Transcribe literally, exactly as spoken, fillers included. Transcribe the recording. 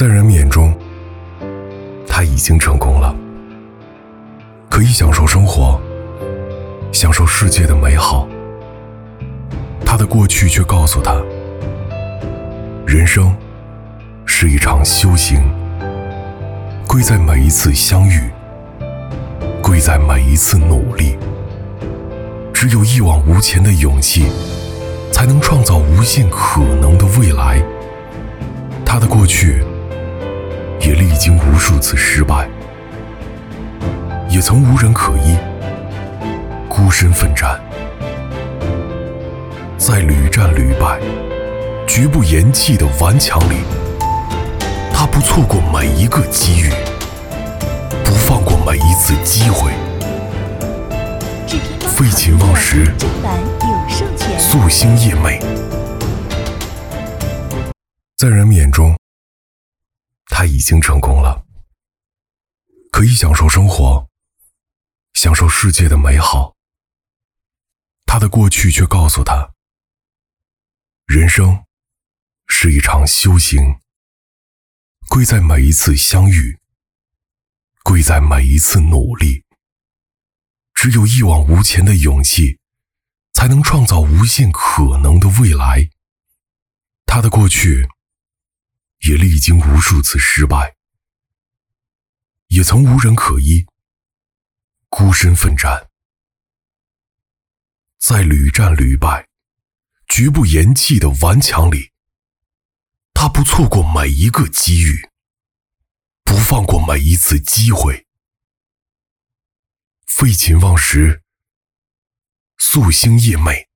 在人们眼中，他已经成功了，可以享受生活，享受世界的美好。他的过去却告诉他，人生是一场修行，贵在每一次相遇，贵在每一次努力。只有一往无前的勇气，才能创造无限可能的未来。他的过去也历经无数次失败，也曾无人可依，孤身奋战，在屡战屡败、绝不言弃的顽强里，他不错过每一个机遇，不放过每一次机会。废寝忘食，夙兴夜寐。在人们眼中，他已经成功了，可以享受生活，享受世界的美好。他的过去却告诉他，人生是一场修行，贵在每一次相遇，贵在每一次努力。只有一往无前的勇气，才能创造无限可能的未来。他的过去也历经无数次失败，也曾无人可依，孤身奋战，在屡战屡败、绝不言弃的顽强里，他不错过每一个机遇，不放过每一次机会。废寝忘食，夙兴夜寐。